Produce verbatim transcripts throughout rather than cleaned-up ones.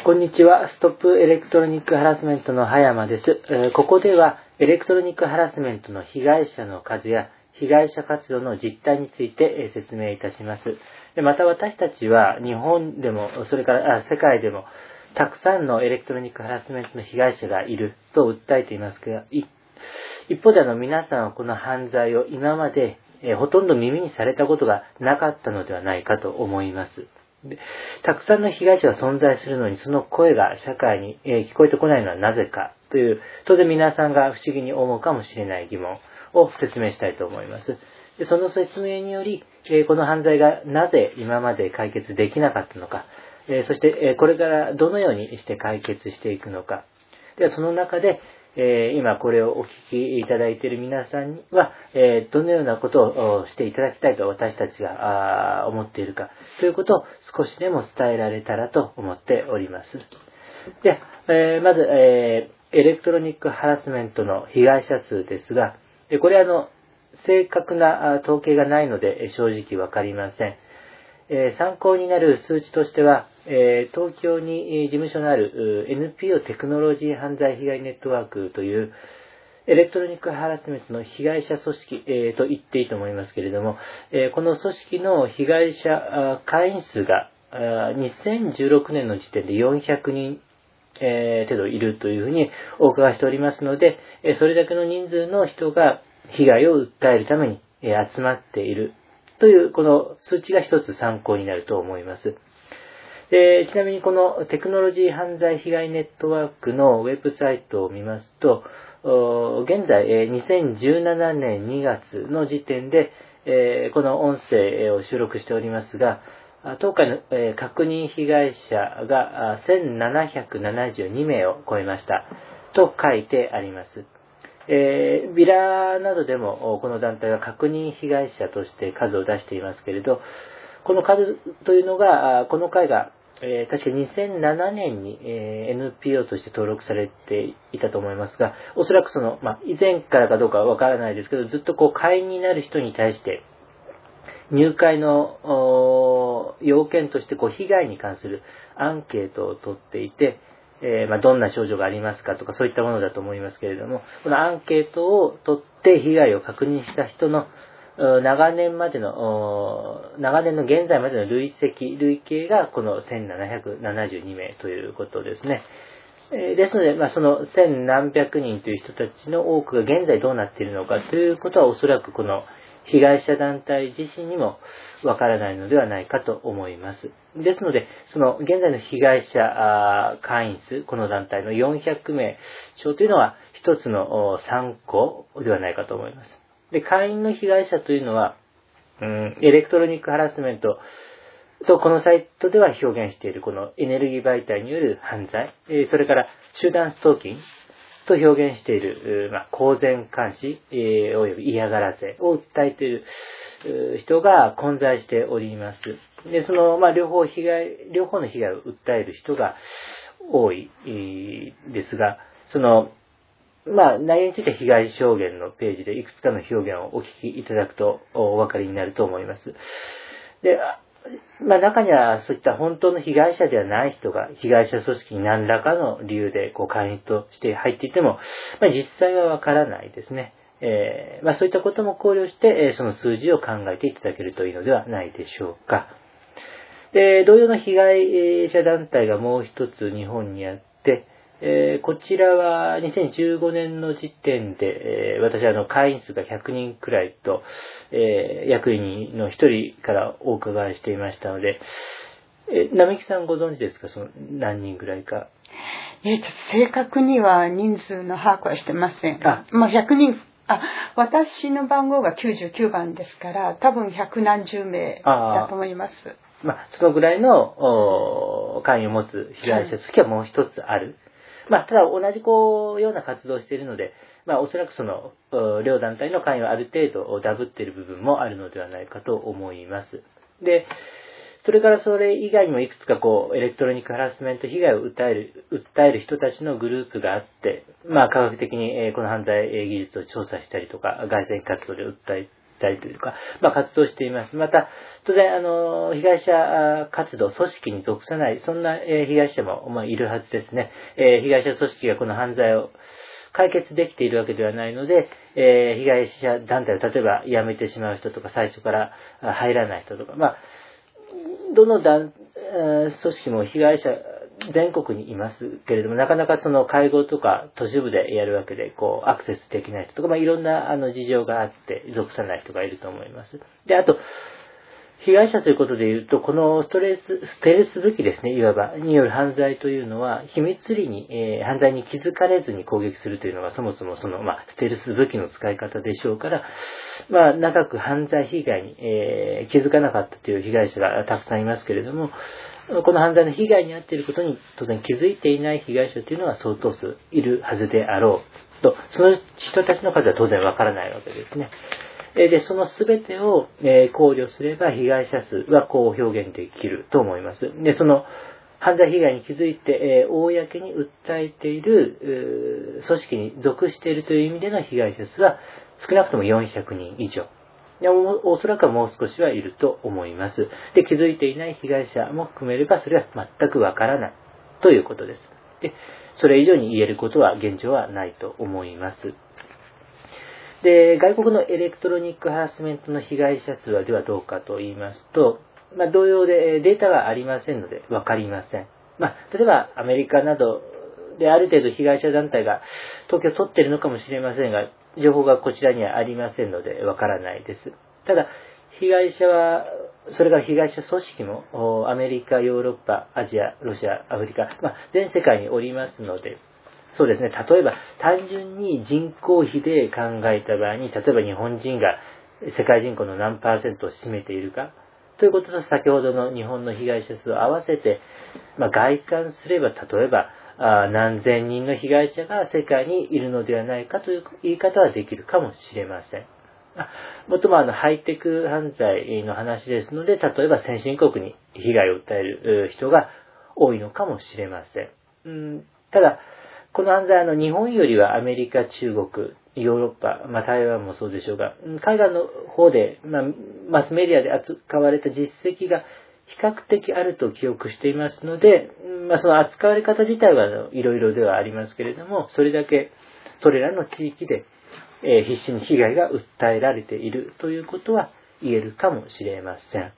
こんにちは。ストップエレクトロニックハラスメントの葉山です。えーここではエレクトロニックハラスメントの被害者の数や被害者活動の実態についてえー説明いたします。でまた私たちは日本でもそれからあ世界でもたくさんのエレクトロニックハラスメントの被害者がいると訴えていますが、い一方であの皆さんはこの犯罪を今までえーほとんど耳にされたことがなかったのではないかと思います。でたくさんの被害者が存在するのにその声が社会に、えー聞こえてこないのはなぜかという、当然皆さんが不思議に思うかもしれない疑問を説明したいと思います。でその説明により、えーこの犯罪がなぜ今まで解決できなかったのか、えーそして、えーこれからどのようにして解決していくのか、ではその中でえー今これをお聞きいただいている皆さんには、えーどのようなことをしていただきたいと私たちがあ思っているかということを少しでも伝えられたらと思っております。で、えーまず、えーエレクトロニックハラスメントの被害者数ですが、でこれはあの正確なあ統計がないので正直わかりません。えー参考になる数値としては、えー東京にえー事務所のあるう エヌピーオー テクノロジー犯罪被害ネットワークというエレクトロニックハラスメントの被害者組織、えーと言っていいと思いますけれども、えーこの組織の被害者あ会員数があにせんじゅうろくねんの時点でよんひゃくにん、えー程度いるというふうにお伺いしておりますので、えーそれだけの人数の人が被害を訴えるためにえー集まっているというこの数値が一つ参考になると思います。でちなみにこのテクノロジー犯罪被害ネットワークのウェブサイトを見ますと、お現在えーにせんじゅうななねんにがつの時点で、えーこの音声を収録しておりますが、あ当回のえー確認被害者があせんななひゃくななじゅうにめいを超えましたと書いてあります。えービラなどでもおこの団体は確認被害者として数を出していますけれど、この数というのが、あこの会が、えー確かにせんななねんに、えー エヌピーオー として登録されていたと思いますが、おそらくその、まあ、以前からかどうかはわからないですけど、ずっとこう会員になる人に対して入会のお要件としてこう被害に関するアンケートを取っていて、えーまあ、どんな症状がありますかとかそういったものだと思いますけれども、このアンケートを取って被害を確認した人のう長年までの、お長年の現在までの累積、累計がこのせんななひゃくななじゅうにめいということですね。えーですので、まあ、その千何百人という人たちの多くが現在どうなっているのかということはおそらくこの被害者団体自身にもわからないのではないかと思います。ですので、その現在の被害者あ会員数、この団体のよんひゃくめい超というのは一つのお参考ではないかと思います。で、会員の被害者というのは、うん、エレクトロニックハラスメントとこのサイトでは表現しているこのエネルギー媒体による犯罪、えーそれから集団ストーキングと表現している、まあ、公然監視、えー、および嫌がらせを訴えているう人が混在しております。で、その、まあ、両方被害、両方の被害を訴える人が多い、えーですが、その、まあ、内容については被害証言のページでいくつかの表現をお聞きいただくとお分かりになると思います。で、まあ、中にはそういった本当の被害者ではない人が被害者組織に何らかの理由でこう会員として入っていても、まあ、実際はわからないですね。えーまあ、そういったことも考慮して、えーその数字を考えていただけるといいのではないでしょうか。で、同様の被害者団体がもう一つ日本にあって、えーこちらはにせんじゅうごねんの時点で、えー私はあの会員数がひゃくにんくらいと、えー役員の一人からお伺いしていましたので、えー並木さんご存知ですか、その何人くらいか。 えー、ちょっと正確には人数の把握はしてません。 あまあ、ひゃくにん、あ、私の番号がきゅうじゅうきゅうばんですから、多分百何十名だと思います。 まあ、そのぐらいのお会員を持つ被害者組織はもう一つある。まあ、ただ同じこうような活動をしているので、まあ、おそらくそのお両団体の会員はある程度ダブっている部分もあるのではないかと思います。で、それからそれ以外にもいくつかこうエレクトロニックハラスメント被害を訴える訴える人たちのグループがあって、まあ、科学的にえーこの犯罪技術を調査したりとか外線活動で訴えたりというか、まあ、活動しています。また、当然、あの、被害者活動、組織に属さない、そんな、えー、被害者も、まあ、いるはずですね。えー、被害者組織がこの犯罪を解決できているわけではないので、えー、被害者団体を例えば辞めてしまう人とか、最初から入らない人とか、まあ、どの団、組織も被害者、全国にいますけれども、なかなかその介護とか都市部でやるわけで、こう、アクセスできない人とか、まあ、いろんなあの事情があって、属さない人がいると思います。で、あと、被害者ということで言うと、このストレス、ステルス武器ですね、いわば、による犯罪というのは、秘密裏に、えー、犯罪に気づかれずに攻撃するというのが、そもそもその、まあ、ステルス武器の使い方でしょうから、まあ、長く犯罪被害に、えー、気づかなかったという被害者がたくさんいますけれども、この犯罪の被害に遭っていることに当然気づいていない被害者というのは相当数いるはずであろうと、その人たちの数は当然わからないわけですね。で、その全てを考慮すれば被害者数はこう表現できると思います。で、その犯罪被害に気づいて公に訴えている組織に属しているという意味での被害者数は少なくともよんひゃくにん以上。おそらくはもう少しはいると思います。で、気づいていない被害者も含めればそれは全くわからないということです。で、それ以上に言えることは現状はないと思います。で、外国のエレクトロニックハラスメントの被害者数はではどうかと言いますと、まあ、同様でデータがありませんのでわかりません。まあ、例えばアメリカなどである程度被害者団体が統計を取っているのかもしれませんが、情報がこちらにはありませんのでわからないです。ただ、被害者は、それから被害者組織もアメリカ、ヨーロッパ、アジア、ロシア、アフリカ、まあ、全世界におりますので、そうですね。例えば、単純に人口比で考えた場合に、例えば日本人が世界人口の何パーセントを占めているか、ということと先ほどの日本の被害者数を合わせて、まあ、概算すれば、例えばあ、何千人の被害者が世界にいるのではないかという言い方はできるかもしれません。もっともあのハイテク犯罪の話ですので、例えば先進国に被害を訴える人が多いのかもしれません。うん、ただ、この犯罪はの日本よりはアメリカ、中国、ヨーロッパ、まあ、台湾もそうでしょうが、海外の方で、まあ、マスメディアで扱われた実績が比較的あると記憶していますので、まあ、その扱われ方自体はいろいろではありますけれども、それだけそれらの地域で、えー、必死に被害が訴えられているということは言えるかもしれません。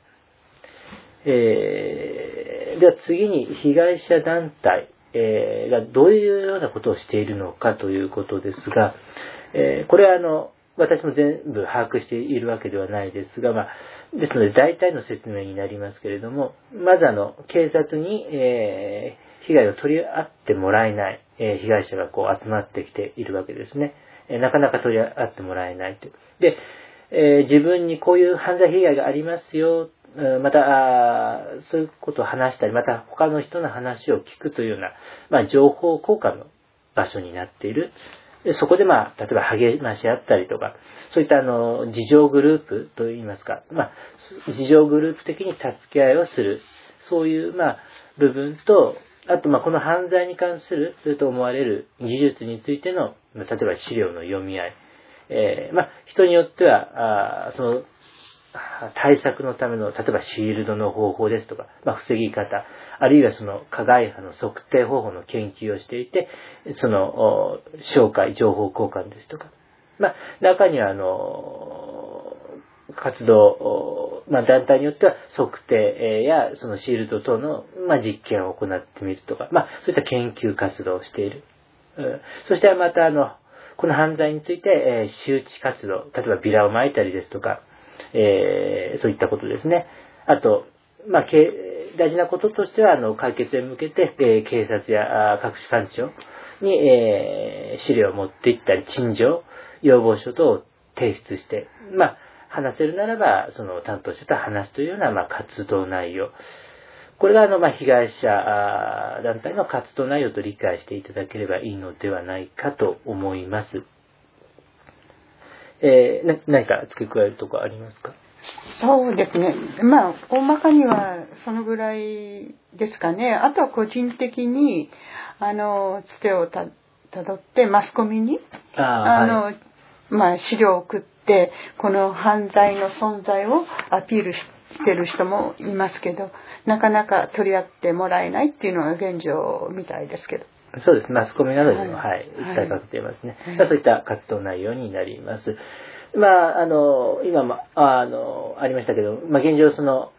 えー、では次に被害者団体えー、がどういうようなことをしているのかということですが、えー、これはあの私も全部把握しているわけではないですが、まあ、ですので大体の説明になりますけれども、まずあの警察に、えー、被害を取り合ってもらえない、えー、被害者がこう集まってきているわけですね。えー、なかなか取り合ってもらえないと。で、えー、自分にこういう犯罪被害がありますよ、また、そういうことを話したり、また他の人の話を聞くというような、まあ、情報交換の場所になっている。そこで、まあ、例えば励まし合ったりとか、そういったあの、自助グループといいますか、まあ、自助グループ的に助け合いをする。そういう、まあ、部分と、あと、まあ、この犯罪に関する、と思われる技術についての、例えば資料の読み合い。えー、まあ、人によっては、あその、対策のための、例えばシールドの方法ですとか、まあ、防ぎ方、あるいはその加害派の測定方法の研究をしていて、その紹介、情報交換ですとか、まあ、中にはあの活動、まあ、団体によっては測定やそのシールド等の、まあ、実験を行ってみるとか、まあ、そういった研究活動をしている。うん、そしてまたあのこの犯罪について、えー、周知活動、例えばビラを撒いたりですとか、えー、そういったことですね。あと、まあ、大事なこととしては、あの、解決へ向けて、えー、警察や各種官庁に、えー、資料を持っていったり、陳情、要望書等を提出して、まあ、話せるならば、その担当者と話すというような、まあ、活動内容。これが、あの、まあ、被害者団体の活動内容と理解していただければいいのではないかと思います。えー、な何か付け加えるところありますか？ そうですね。まあ、大まかにはそのぐらいですかね。あとは個人的に、あの、つてをた、たどって、マスコミに、 あ、 あの、 はい、 まあ、資料を送って、 ってこの犯罪の存在をアピールしてる人もいますけど、なかなか取り合ってもらえないっていうのが現状みたいですけど。 そうです。マスコミなどにも、はい、はい、訴えかけていますね。はい、そういった活動内容になります。まあ、あの、今も、あの、ありましたけど、まあ、現状その、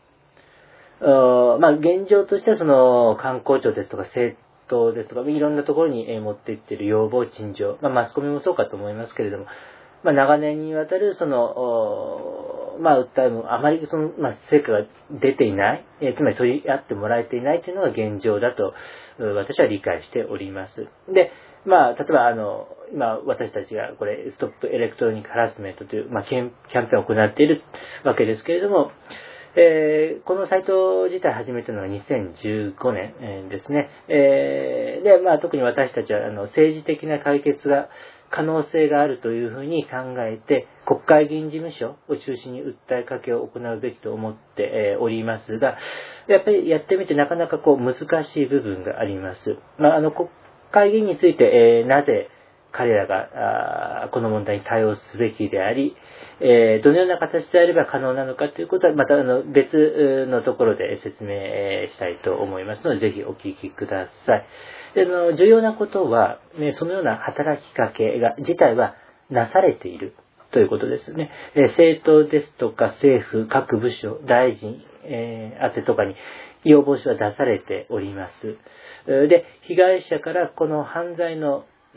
まあ、現状としてはその、観光庁ですとか政党ですとか、いろんなところに持っていっている要望、陳情、まあ、マスコミもそうかと思いますけれども、まあ、長年にわたるその、まあ、訴えもあまりその、まあ、成果が出ていない、えー、つまり取り合ってもらえていないというのが現状だと、私は理解しております。で、まあ、例えば、あの、今、私たちがこれ、ストップエレクトロニックハラスメントという、まあ、キャンペーンを行っているわけですけれども、えー、このサイト自体始めたのはにせんじゅうごねんですね。えー、で、まあ、特に私たちはあの政治的な解決が可能性があるというふうに考えて、国会議員事務所を中心に訴えかけを行うべきと思っておりますが、やっぱりやってみてなかなかこう難しい部分があります。まあ、あの国会議員について、えー、なぜ彼らがこの問題に対応すべきであり、えー、どのような形であれば可能なのかということは、またあの別のところで説明したいと思いますので、ぜひお聞きください。で、あの重要なことは、ね、そのような働きかけが自体はなされているということですね。えー、政党ですとか政府、各部署、大臣、えー、宛てとかに要望書は出されております。で、被害者からこの犯罪のうん、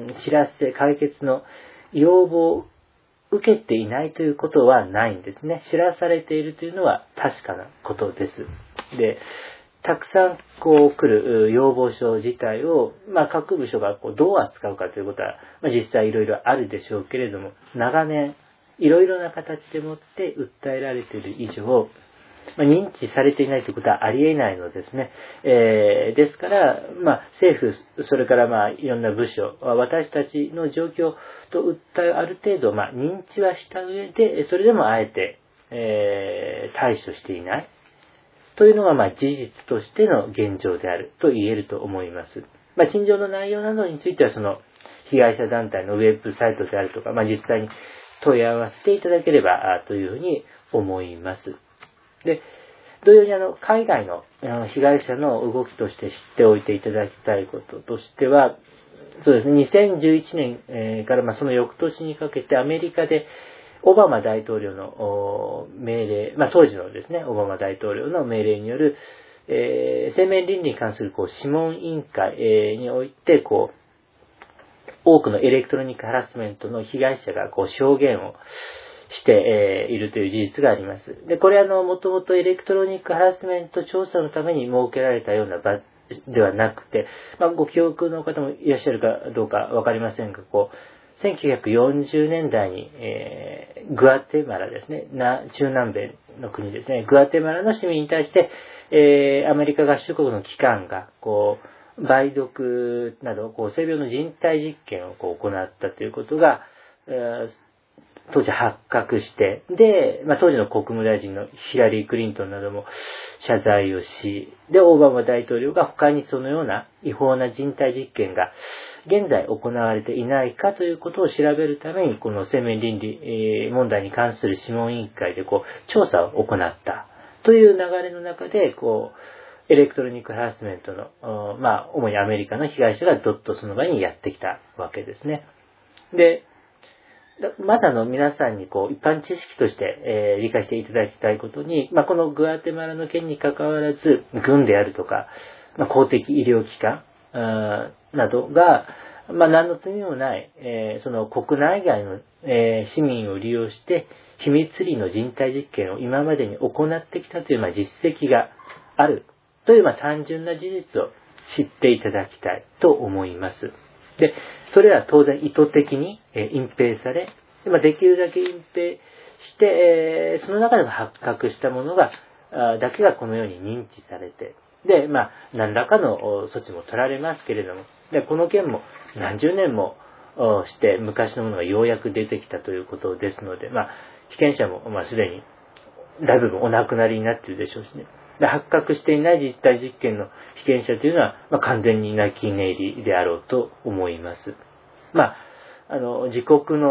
知らせ、解決の要望を受けていないということはないんですね。知らされているというのは確かなことです。で、たくさんこう来る要望書自体を、まあ、各部署がこうどう扱うかということは、まあ、実際いろいろあるでしょうけれども、長年いろいろな形でもって訴えられている以上、まあ、認知されていないということはありえないのですね。えー、ですから、まあ、政府、それからまあいろんな部署、私たちの状況と訴えある程度、まあ、認知はした上で、それでもあえて、えー、対処していないというのがまあ事実としての現状であると言えると思います。まあ、陳情の内容などについては、その被害者団体のウェブサイトであるとか、まあ、実際に問い合わせていただければというふうに思います。で、同様にあの海外の被害者の動きとして知っておいていただきたいこととしては、そうですね、にせんじゅういちねんからまあその翌年にかけてアメリカでオバマ大統領の命令、まあ当時のですね、オバマ大統領の命令による、えー、生命倫理に関するこう諮問委員会、えー、において、こう、多くのエレクトロニックハラスメントの被害者がこう証言をしているという事実があります。で、これはあの、もともとエレクトロニックハラスメント調査のために設けられたような場ではなくて、まあ、ご記憶の方もいらっしゃるかどうかわかりませんが、こう、せんきゅうひゃくよんじゅうねんだいに、えー、グアテマラですね、な中南米の国ですね、グアテマラの市民に対して、えー、アメリカ合衆国の機関が、こう、梅毒など、こう、性病の人体実験をこう行ったということが、えー当時発覚して、で、まあ、当時の国務大臣のヒラリー・クリントンなども謝罪をし、で、オバマ大統領が他にそのような違法な人体実験が現在行われていないかということを調べるために、この生命倫理問題に関する諮問委員会でこう調査を行ったという流れの中で、こう、エレクトロニックハラスメントの、まあ、主にアメリカの被害者がどっとその場にやってきたわけですね。で、まだの皆さんにこう一般知識として、えー、理解していただきたいことに、まあ、このグアテマラの件に関わらず、軍であるとか、まあ、公的医療機関などが、まあ、何の罪もない、えー、その国内外の、えー、市民を利用して秘密裏の人体実験を今までに行ってきたという、まあ、実績があるという、まあ、単純な事実を知っていただきたいと思います。で、それは当然意図的に隠蔽され、できるだけ隠蔽して、その中でも発覚したものが、だけがこのように認知されて、で、まあ、何らかの措置も取られますけれども、で、この件も何十年もして昔のものがようやく出てきたということですので、まあ、被験者も、まあ、すでに大部分お亡くなりになっているでしょうしね。で発覚していない実体実験の被験者というのは、まあ、完全に泣き寝入りであろうと思います。まあ、あの、自国の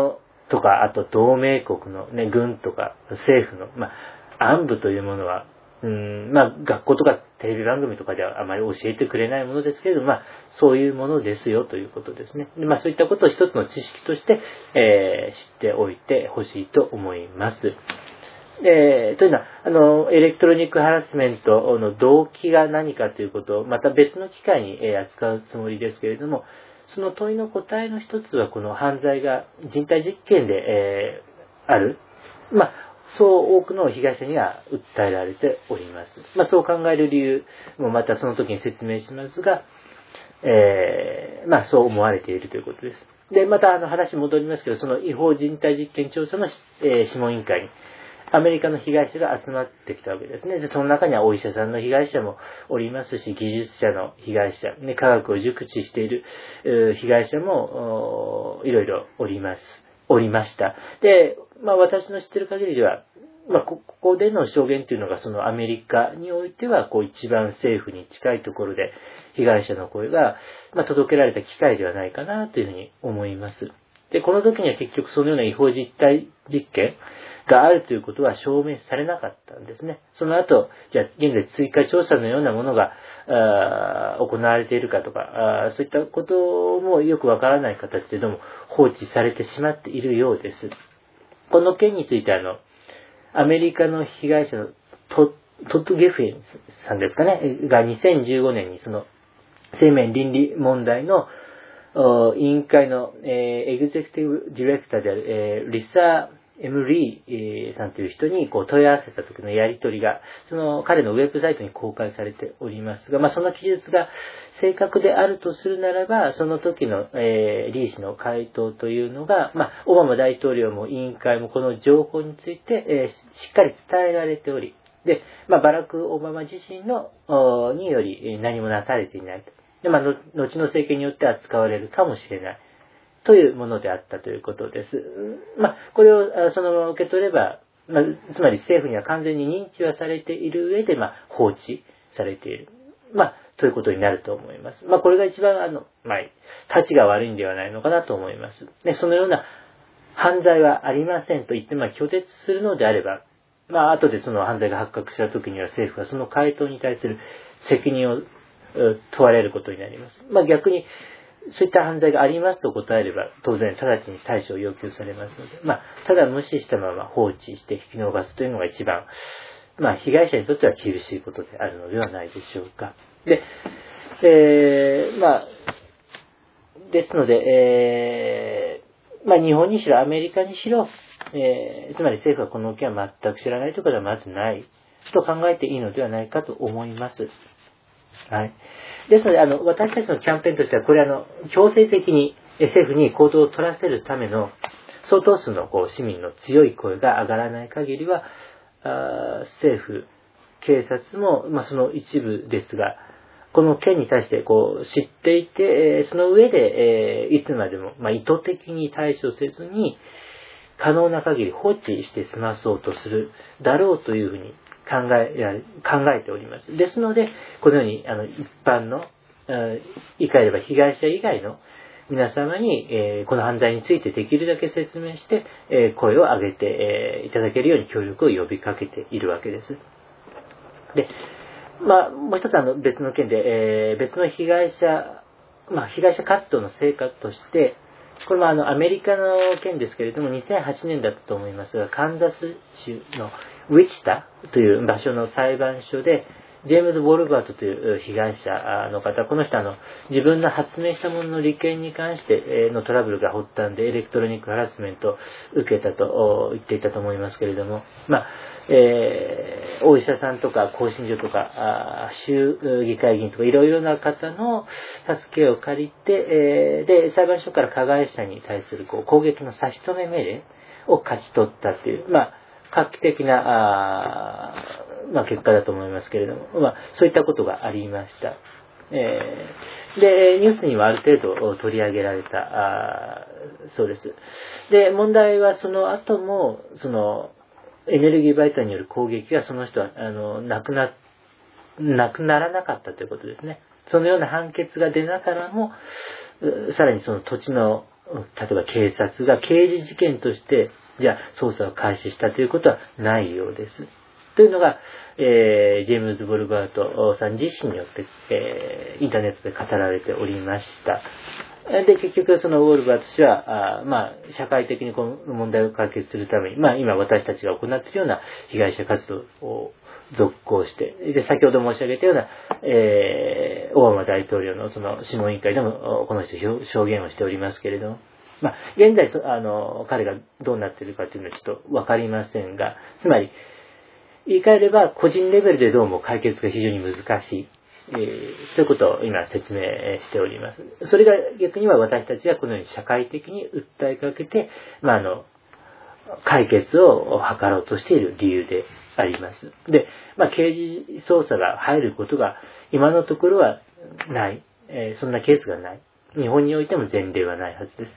とか、あと同盟国のね、軍とか政府の、まあ、暗部というものは、うん、まあ、学校とかテレビ番組とかではあまり教えてくれないものですけれども、まあ、そういうものですよということですね。でまあ、そういったことを一つの知識として、えー、知っておいてほしいと思います。えー、というのは、あの、エレクトロニックハラスメントの動機が何かということを、また別の機会に扱うつもりですけれども、その問いの答えの一つは、この犯罪が人体実験で、えー、ある。まあ、そう多くの被害者には訴えられております。まあ、そう考える理由もまたその時に説明しますが、えー、まあ、そう思われているということです。で、またあの話戻りますけど、その違法人体実験調査の、えー、諮問委員会に、アメリカの被害者が集まってきたわけですね。で、その中にはお医者さんの被害者もおりますし、技術者の被害者、ね、科学を熟知している被害者もいろいろおります。おりました。で、まあ私の知ってる限りでは、まあここでの証言というのがそのアメリカにおいてはこう一番政府に近いところで被害者の声が、まあ、届けられた機会ではないかなというふうに思います。で、この時には結局そのような違法実態実験があるということは証明されなかったんですね。その後、じゃあ現在追加調査のようなものが行われているかとか、そういったこともよくわからない形でどうも放置されてしまっているようです。この件についてあの、アメリカの被害者のトトッド・ゲフィンさんですかね、がにせんじゅうごねんにその生命倫理問題の委員会の、えー、エグゼクティブディレクターである、えー、リサ・エム・リーさんという人にこう問い合わせた時のやり取りが、その彼のウェブサイトに公開されておりますが、まあ、その記述が正確であるとするならば、その時の、えー、リー氏の回答というのが、まあ、オバマ大統領も委員会もこの情報について、えー、しっかり伝えられており、で、まあ、バラク・オバマ自身のにより何もなされていないと。で、まあ、後の政権によっては使われるかもしれない。というものであったということです。まあ、これをそのまま受け取れば、まあ、つまり政府には完全に認知はされている上で、まあ、放置されている。まあ、ということになると思います。まあ、これが一番、あの、まあ、立ちが悪いんではないのかなと思います。で、そのような犯罪はありませんと言って、まあ、拒絶するのであれば、まあ、後でその犯罪が発覚した時には政府はその回答に対する責任を問われることになります。まあ、逆に、そういった犯罪がありますと答えれば、当然直ちに対処を要求されますので、まあ、ただ無視したまま放置して引き逃すというのが一番、まあ、被害者にとっては厳しいことであるのではないでしょうか。で、えー、まあ、ですので、えー、まあ、日本にしろアメリカにしろ、えー、つまり政府はこの件は全く知らないということはまずないと考えていいのではないかと思います。はい。ですので、あの、私たちのキャンペーンとしては、これあの、強制的に政府に行動を取らせるための相当数のこう市民の強い声が上がらない限りは、あ政府、警察も、まあ、その一部ですが、この件に対してこう知っていて、その上で、えー、いつまでも、まあ、意図的に対処せずに、可能な限り放置して済まそうとするだろうというふうに考え、考えております。ですので、このように、あの、一般の、言い換えれば被害者以外の皆様に、えー、この犯罪についてできるだけ説明して、えー、声を上げて、えー、いただけるように協力を呼びかけているわけです。で、まあ、もう一つあの、別の件で、えー、別の被害者、まあ、被害者活動の成果として、これもあの、アメリカの件ですけれども、にせんはちねんだったと思いますが、カンザス州のウィチタという場所の裁判所で、ジェームズ・ウォルバートという被害者の方、この人あの、自分の発明したものの利権に関してのトラブルが発端で、エレクトロニックハラスメントを受けたと言っていたと思いますけれども、まあ、えー、お医者さんとか、更新所とか、州議会議員とか、いろいろな方の助けを借りて、えー、で、裁判所から加害者に対するこう攻撃の差し止め命令を勝ち取ったという、まあ、画期的な、あまあ、結果だと思いますけれども、まあ、そういったことがありました。えー、で、ニュースにはある程度取り上げられた、あそうです。で、問題はその後も、その、エネルギー媒体による攻撃がその人は、あの、なくな、なくならなかったということですね。そのような判決が出ながらも、さらにその土地の例えば警察が刑事事件として、じゃあ捜査を開始したということはないようです。というのが、えー、ジェームズ・ボルバートさん自身によって、えー、インターネットで語られておりました。で、結局そのウォルバート氏は、あまあ、社会的にこの問題を解決するために、まあ今私たちが行っているような被害者活動を続行して、で、先ほど申し上げたような、えー、オバマ大統領のその諮問委員会でもこの人証言をしておりますけれども、まあ、現在、あの、彼がどうなっているかというのはちょっとわかりませんが、つまり、言い換えれば個人レベルでどうも解決が非常に難しい。えー、ということを今説明しております。それが逆には私たちがこのように社会的に訴えかけて、まあ、あの、解決を図ろうとしている理由であります。で、まあ、刑事捜査が入ることが今のところはない。えー、そんなケースがない。日本においても前例はないはずです。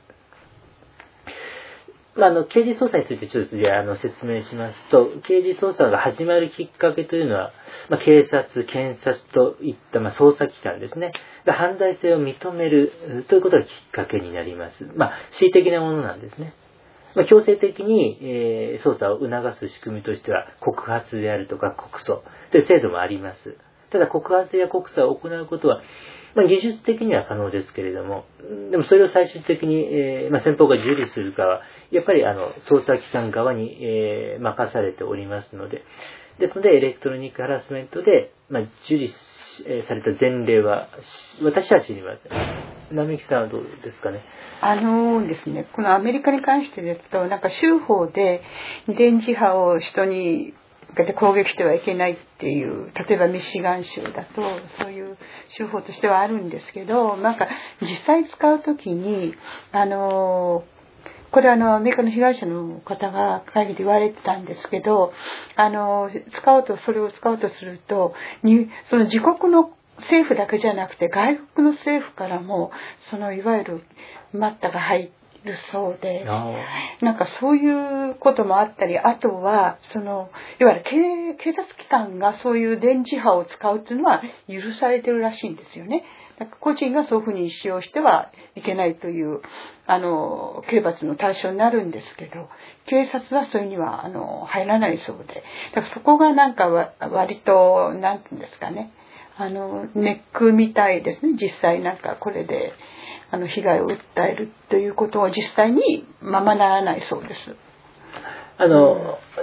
まあ、あの、刑事捜査についてちょっとあの説明しますと、刑事捜査が始まるきっかけというのは、まあ、警察、検察といった、まあ、捜査機関ですね。犯罪性を認めるということがきっかけになります。まあ、恣意的なものなんですね。まあ、強制的に、えー、捜査を促す仕組みとしては、告発であるとか告訴という制度もあります。ただ、告発や告訴を行うことは、まあ、技術的には可能ですけれども、でもそれを最終的に、えーまあ、先方が受理するかは、やっぱりあの捜査機関側に、えー、任されておりますので、ですので、エレクトロニックハラスメントで、まあ、受理された前例は、私は知りません。並木さんはどうですかね。 あのですね、このアメリカに関してですと、なんか州法で電磁波を人に攻撃してはいけないっていう、例えばミシガン州だとそういう州法としてはあるんですけど、なんか実際使うときに、あのこれはあのアメリカの被害者の方が会議で言われてたんですけど、あの使うとそれを使うとすると、にその自国の政府だけじゃなくて外国の政府からもそのいわゆるマッタが入るそうで、なんかそういうこともあったり、あとはそのいわゆる 警, 警察機関がそういう電磁波を使うっていうのは許されてるらしいんですよね。なんか個人がそういうふうに使用してはいけないというあの刑罰の対象になるんですけど、警察はそれにはあの入らないそうで、だからそこがなんか割となんていうんですかね、あのネックみたいですね。実際なんかこれであの被害を訴えるということを実際にままならないそうです。 あの、うん、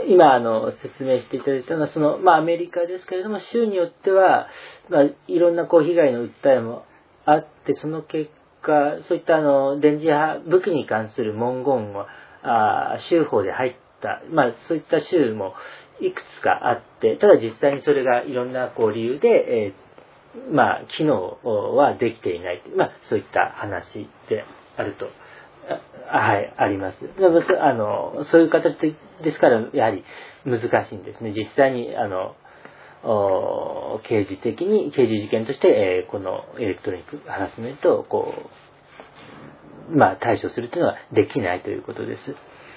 今あの説明していただいたのはその、まあ、アメリカですけれども、州によっては、まあ、いろんなこう被害の訴えもあって、その結果そういったあの電磁波武器に関する文言はあ州法で入った、まあ、そういった州もいくつかあって、ただ実際にそれがいろんなこう理由で、えー、まあ、機能はできていない、まあ、そういった話であると。はい、あります。あの、そういう形で、ですから、やはり難しいんですね。実際に、あの、刑事的に、刑事事件として、えー、このエレクトロニックハラスメントを、こう、まあ、対処するというのはできないということです。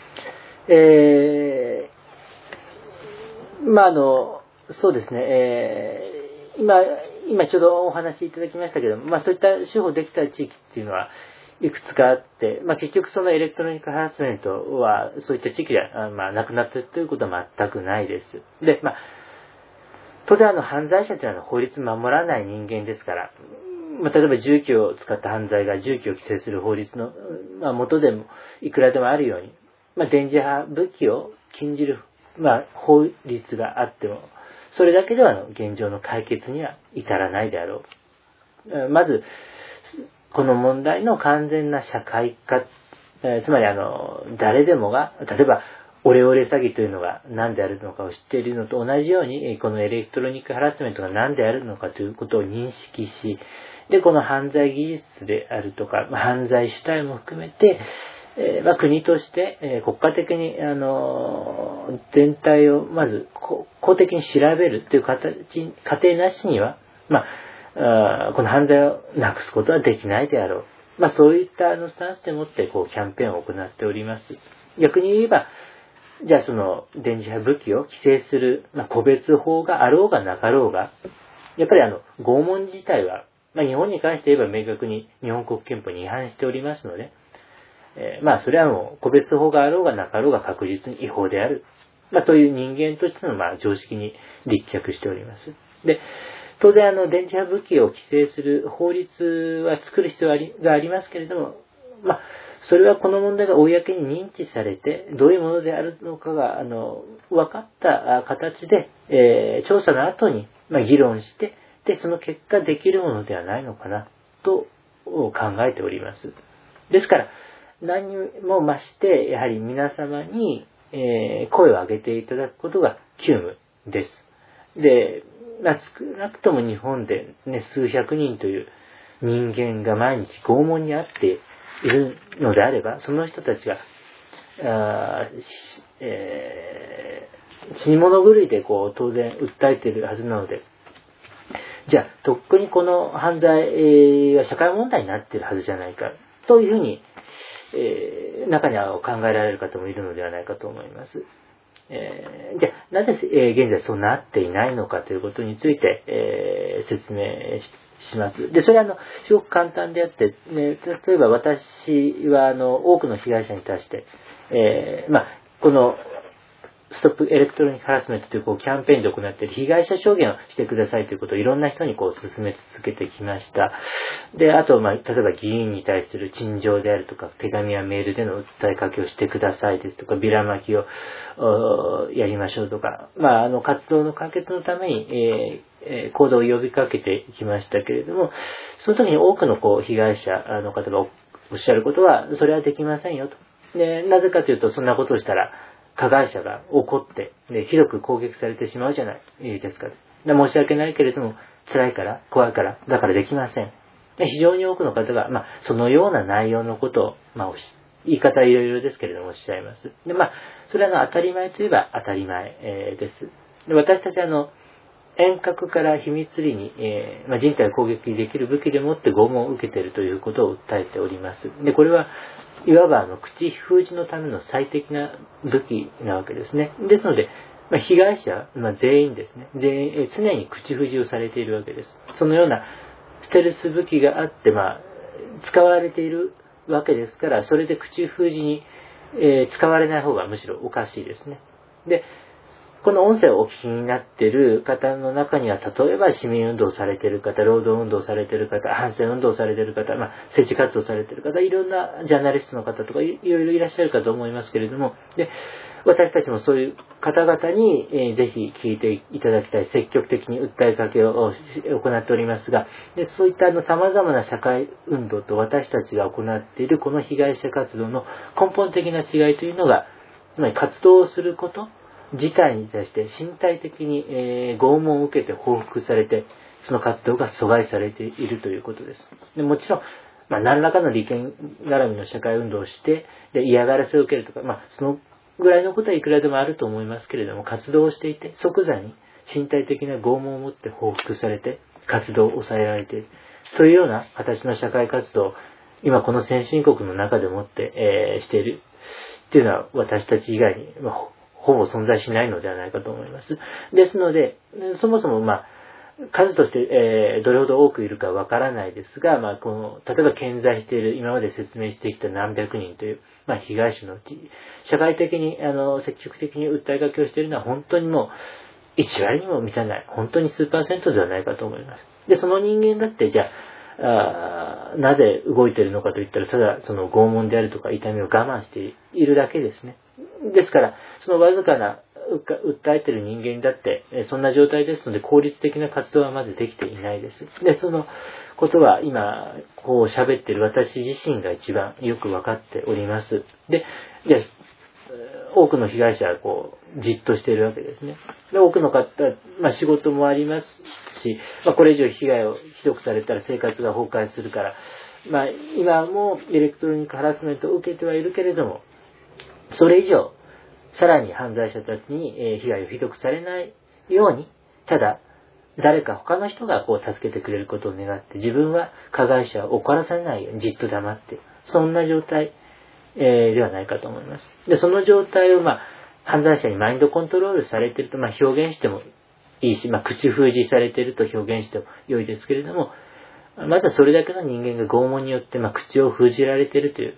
えー、まあ、あの、そうですね、えー、今、今ちょうどお話しいただきましたけども、まあ、そういった手法できた地域っていうのは、いくつかあって、まあ、結局そのエレクトロニックハラスメントはそういった地域では、まあ、なくなっているということは全くないです。で、まあ、当然あの犯罪者というのは法律を守らない人間ですから、まあ、例えば銃器を使った犯罪が銃器を規制する法律の、まあ、元でもいくらでもあるように、まあ、電磁波武器を禁じる、まあ、法律があっても、それだけでは現状の解決には至らないであろう。まず、この問題の完全な社会化、えー、つまりあの誰でもが、例えばオレオレ詐欺というのが何であるのかを知っているのと同じように、このエレクトロニックハラスメントが何であるのかということを認識し、でこの犯罪技術であるとか、まあ、犯罪主体も含めて、えーまあ、国として、えー、国家的にあの全体をまず公的に調べるという形、過程なしには、まあこの犯罪をなくすことはできないであろう。まあそういったあのスタンスでもってこうキャンペーンを行っております。逆に言えば、じゃあその電磁波武器を規制する、まあ、個別法があろうがなかろうが、やっぱりあの拷問自体は、まあ、日本に関して言えば明確に日本国憲法に違反しておりますので、 えー、まあそれはもう個別法があろうがなかろうが確実に違法である。まあという人間としてのまあ常識に立脚しております。で、当然あの電磁波武器を規制する法律は作る必要がありますけれども、まあそれはこの問題が公に認知されて、どういうものであるのかが、あの、分かった形で、えー、調査の後に、まあ、議論して、で、その結果できるものではないのかな、と考えております。ですから、何も増して、やはり皆様に、えー、声を上げていただくことが急務です。で、まあ、少なくとも日本で、ね、数百人という人間が毎日拷問にあっているのであれば、その人たちが、あえー、死に物狂いでこう当然訴えているはずなので、じゃあ、とっくにこの犯罪は社会問題になっているはずじゃないか、というふうに、えー、中には考えられる方もいるのではないかと思います。えー、じゃあ、なぜ、えー、現在そうなっていないのかということについて、えー、説明しします。で、それはあの、すごく簡単であって、ね、例えば私はあの、多くの被害者に対して、えー、まあ、この、ストップエレクトロニックハラスメントというこうキャンペーンで行っている被害者証言をしてくださいということをいろんな人にこう進め続けてきました。で、あと、まあ、例えば議員に対する陳情であるとか、手紙やメールでの訴えかけをしてくださいですとか、ビラ巻きをやりましょうとか、まあ、あの、活動の完結のために、えー、行動を呼びかけてきましたけれども、その時に多くのこう被害者の方がおっしゃることは、それはできませんよと。で、なぜかというと、そんなことをしたら、加害者が怒って、ね、ひどく攻撃されてしまうじゃないですか。申し訳ないけれども、辛いから、怖いから、だからできません。非常に多くの方が、まあ、そのような内容のことを、まあ、言い方はいろいろですけれどもおっしゃいます。で、まあ、それはあの当たり前といえば当たり前、えー、です。で、私たちはあの、遠隔から秘密裏に、えーまあ、人体を攻撃できる武器でもって拷問を受けているということを訴えております。で、これはいわばあの口封じのための最適な武器なわけですね。ですので、まあ、被害者、まあ、全員ですね、全員、えー、常に口封じをされているわけです。そのようなステルス武器があって、まあ、使われているわけですから、それで口封じに、えー、使われない方がむしろおかしいですね。で、この音声をお聞きになっている方の中には、例えば市民運動をされている方、労働運動をされている方、反戦運動をされている方、まあ、政治活動をされている方、いろんなジャーナリストの方とかいろいろいらっしゃるかと思いますけれども、で、私たちもそういう方々に、えー、ぜひ聞いていただきたい、積極的に訴えかけを行っておりますが、でそういったあの様々な社会運動と私たちが行っているこの被害者活動の根本的な違いというのが、つまり活動をすること、事態に対して身体的に、えー、拷問を受けて報復されて、その活動が阻害されているということです。でもちろん、まあ、何らかの利権絡みの社会運動をして、で嫌がらせを受けるとか、まあ、そのぐらいのことはいくらでもあると思いますけれども、活動をしていて、即座に身体的な拷問をもって報復されて、活動を抑えられている。そういうような形の社会活動を、今この先進国の中でもって、えー、しているっていうのは私たち以外に、まあほぼ存在しないのではないかと思います。ですので、そもそも、まあ、数として、えー、どれほど多くいるかわからないですが、まあ、この、例えば健在している、今まで説明してきた何百人という、まあ、被害者のうち、社会的に、あの、積極的に訴えかけをしているのは本当にもう、いち割にも満たない、本当に数パーセントではないかと思います。で、その人間だって、じゃあ、あなぜ動いているのかといったら、ただ、その拷問であるとか痛みを我慢しているだけですね。ですから、そのわずかな訴えている人間だって、そんな状態ですので、効率的な活動はまずできていないです。で、そのことは今、こう喋っている私自身が一番よくわかっております。で、で多くの被害者はこう、じっとしているわけですね。で、多くの方、まあ仕事もありますし、まあこれ以上被害をひどくされたら生活が崩壊するから、まあ今もエレクトロニックハラスメントを受けてはいるけれども、それ以上、さらに犯罪者たちに被害をひどくされないように、ただ、誰か他の人がこう助けてくれることを願って、自分は加害者を怒らさないようにじっと黙って、そんな状態、えー、ではないかと思います。で、その状態を、まあ、犯罪者にマインドコントロールされていると、まあ、表現してもいいし、まあ、口封じされていると表現しても良いですけれども、まだそれだけの人間が拷問によって、まあ、口を封じられているという、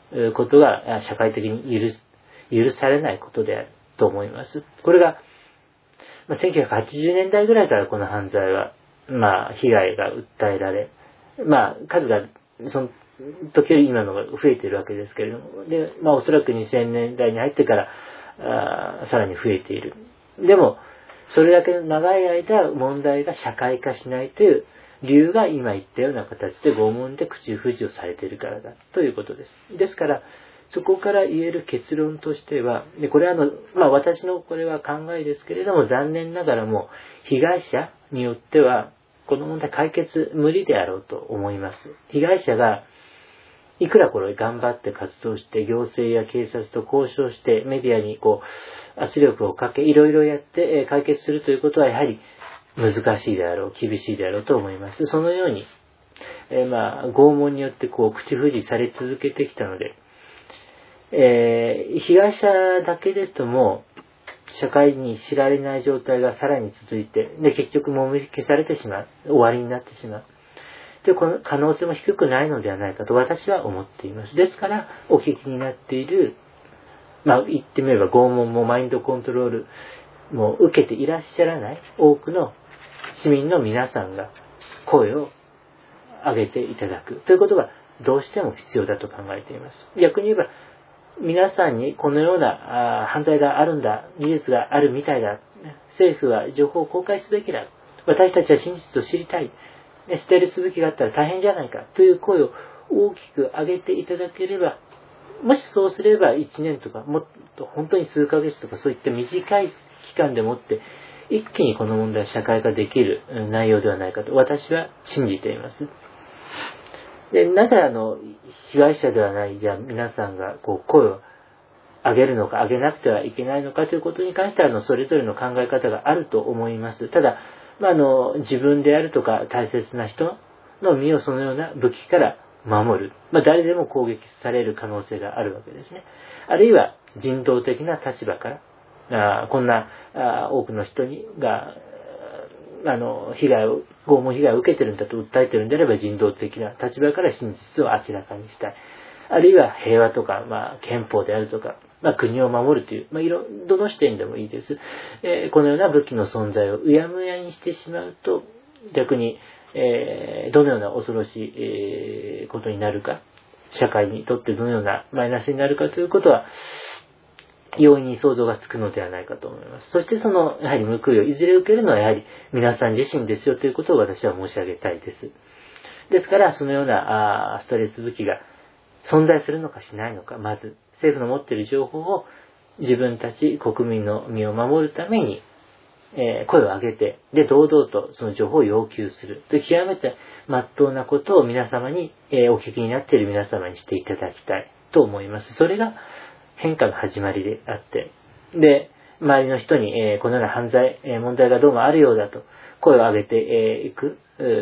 ことが社会的に許す、許されないことであると思います。これが、まあ、せんきゅうひゃくはちじゅうねんだいぐらいからこの犯罪は、まあ、被害が訴えられ、まあ、数が、その時より今のが増えているわけですけれども、で、まあ、おそらくにせんねんだいに入ってから、あさらに増えている。でも、それだけ長い間問題が社会化しないという理由が今言ったような形で拷問で口封じをされているからだということです。ですから、そこから言える結論としては、でこれはあの、まあ私のこれは考えですけれども、残念ながらも被害者によっては、この問題解決無理であろうと思います。被害者がいくらこれ頑張って活動して、行政や警察と交渉して、メディアにこう圧力をかけ、いろいろやって解決するということはやはり難しいであろう、厳しいであろうと思います。そのように、えー、まあ拷問によってこう口封じされ続けてきたので、えー、被害者だけですともう社会に知られない状態がさらに続いて、で結局もみ消されてしまう、終わりになってしまうというこの可能性も低くないのではないかと私は思っています。ですからお聞きになっている、まあ言ってみれば拷問もマインドコントロールも受けていらっしゃらない多くの市民の皆さんが声を上げていただくということがどうしても必要だと考えています。逆に言えば皆さんにこのようなあ犯罪があるんだ、事実があるみたいだ、政府は情報を公開すべきだ、私たちは真実を知りたい、捨てるすべきがあったら大変じゃないかという声を大きく上げていただければ、もしそうすればいちねんとかもっと本当に数ヶ月とかそういった短い期間でもって一気にこの問題は社会化できる内容ではないかと私は信じています。で、なぜあの被害者ではないじゃあ皆さんがこう声を上げるのか上げなくてはいけないのかということに関してはあのそれぞれの考え方があると思います。ただ、まあ、あの自分であるとか大切な人の身をそのような武器から守る、まあ、誰でも攻撃される可能性があるわけですね。あるいは人道的な立場からあこんなあ多くの人にがあの被害を拷問被害を受けてるんだと訴えてるんであれば人道的な立場から真実を明らかにしたい。あるいは平和とか、まあ、憲法であるとか、まあ、国を守るという、まあ、いろどの視点でもいいです、えー、このような武器の存在をうやむやにしてしまうと逆に、えー、どのような恐ろしい、えー、ことになるか、社会にとってどのようなマイナスになるかということは容易に想像がつくのではないかと思います。そしてそのやはり報いをいずれ受けるのはやはり皆さん自身ですよということを私は申し上げたいです。ですからそのようなあストレス武器が存在するのかしないのか、まず政府の持っている情報を自分たち国民の身を守るために、えー、声を上げて、で堂々とその情報を要求するという極めて真っ当なことを皆様に、えー、お聞きになっている皆様にしていただきたいと思います。それが変化の始まりであって、で周りの人に、えー、このような犯罪、えー、問題がどうもあるようだと声を上げてい、えー、く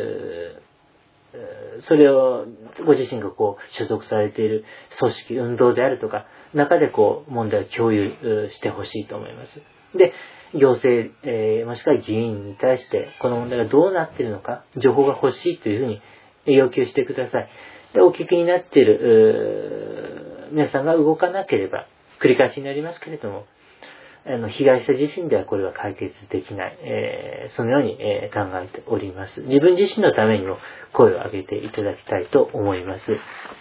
それをご自身がこう所属されている組織、運動であるとか中でこう問題を共有してほしいと思います。で、行政、えー、もしくは議員に対してこの問題がどうなっているのか情報が欲しいというふうに要求してください。で、お聞きになっている皆さんが動かなければ繰り返しになりますけれども、あの被害者自身ではこれは解決できない、えー、そのように、えー、考えております。自分自身のためにも声を上げていただきたいと思います。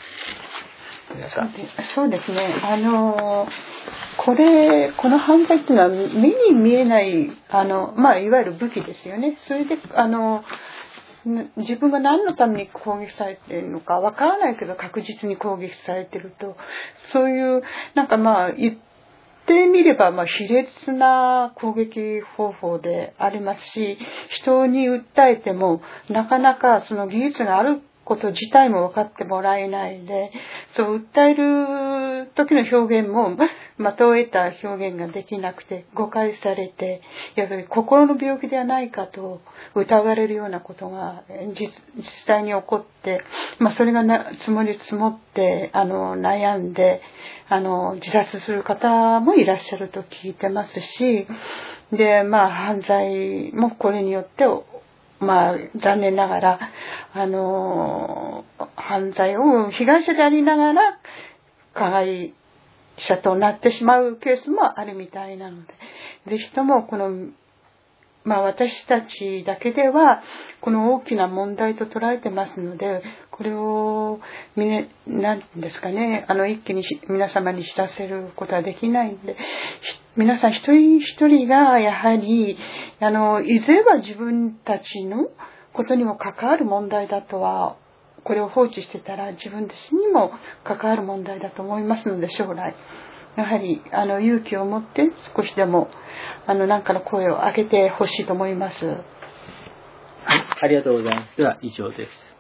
そうですね。あのこれこの犯罪っていうのは目に見えないあのまあいわゆる武器ですよね。それであの自分が何のために攻撃されているのかわからないけど確実に攻撃されていると、そういうなんかまあ言ってみればまあ卑劣な攻撃方法でありますし、人に訴えてもなかなかその技術があること自体も分かってもらえないで、そう訴える時の表現も的を得た表現ができなくて誤解されて、やっぱり心の病気ではないかと疑われるようなことが 実, 実際に起こって、まあ、それがな積もり積もってあの悩んであの自殺する方もいらっしゃると聞いてますし、でまあ犯罪もこれによってまあ残念ながらあの犯罪を被害者でありながら加害者となってしまうケースもあるみたいなので、ぜひともこの、まあ私たちだけではこの大きな問題と捉えてますので、これをみね、なんですかね、あの一気に皆様に知らせることはできないんで、皆さん一人一人がやはり、あの、いずれは自分たちのことにも関わる問題だとは、これを放置してたら自分自身にも関わる問題だと思いますので、将来やはりあの勇気を持って少しでもあの何かの声を上げてほしいと思います。 はい、ありがとうございます。では以上です。